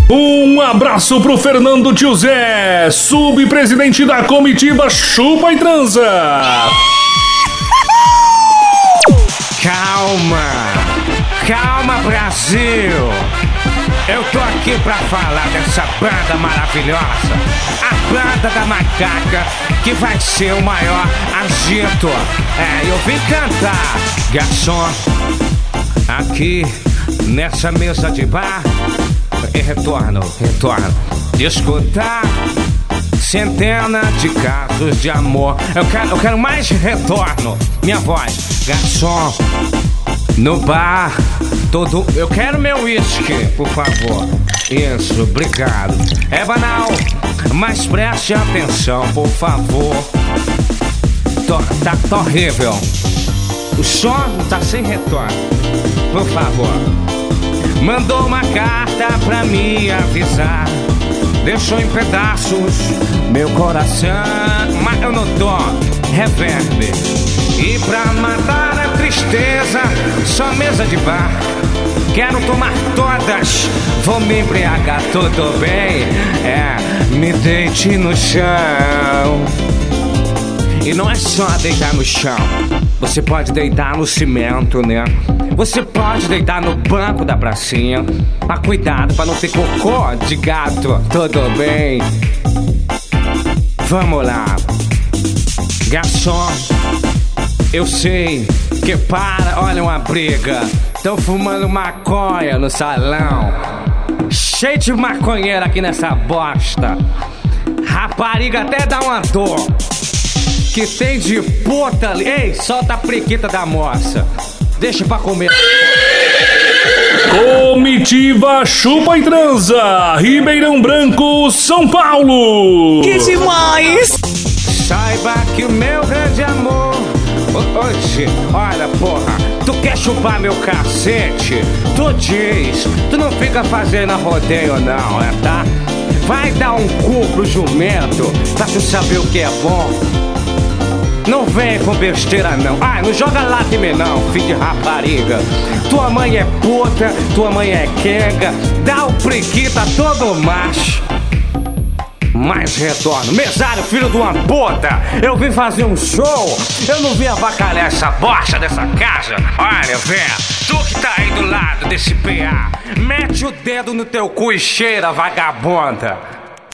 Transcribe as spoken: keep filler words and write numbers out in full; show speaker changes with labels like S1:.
S1: Um abraço pro Fernando Tio Zé, subpresidente da comitiva Chupa e Transa.
S2: Calma, calma, Brasil. Eu tô aqui pra falar dessa banda maravilhosa, a banda da macaca, que vai ser o maior agito. É, eu vim cantar, garçom, aqui nessa mesa de bar. E retorno, retorno, escutar centenas de casos de amor. Eu quero, eu quero mais retorno, minha voz, garçom, no bar, todo. Eu quero meu uísque, por favor. Isso, obrigado. É banal, mas preste atenção, por favor. Tô, tá, tá horrível. O som tá sem retorno. Por favor. Mandou uma carta pra me avisar, deixou em pedaços meu coração, mas eu não tô reverb. E pra matar a tristeza, só mesa de bar. Quero tomar todas, vou me embriagar, tudo bem? É, me deite no chão. E não é só deitar no chão, você pode deitar no cimento, né? Você pode deitar no banco da pracinha. Mas cuidado pra não ter cocô de gato, tudo bem? Vamos lá. Garçom, eu sei que para, olha uma briga. Tão fumando maconha no salão. Cheio de maconheira aqui nessa bosta. Rapariga até dá uma dor. Que tem de puta ali. Ei, solta a prequita da moça. Deixa pra comer.
S1: Comitiva Chupa e Transa, Ribeirão Branco, São Paulo.
S3: Que demais!
S2: Saiba que o meu grande amor hoje, olha porra, tu quer chupar meu cacete? Tu diz, tu não fica fazendo rodeio não, é tá? Vai dar um cu pro jumento pra tu saber o que é bom. Não vem com besteira não. Ai, não joga lata em mim não, filho de rapariga. Tua mãe é puta, tua mãe é quenga. Dá o prequita todo macho. Mais retorno. Mesário, filho de uma puta. Eu vim fazer um show. Eu não vim avacalhar essa bosta dessa casa. Olha, velho, tu que tá aí do lado desse P A, mete o dedo no teu cu e cheira, vagabunda.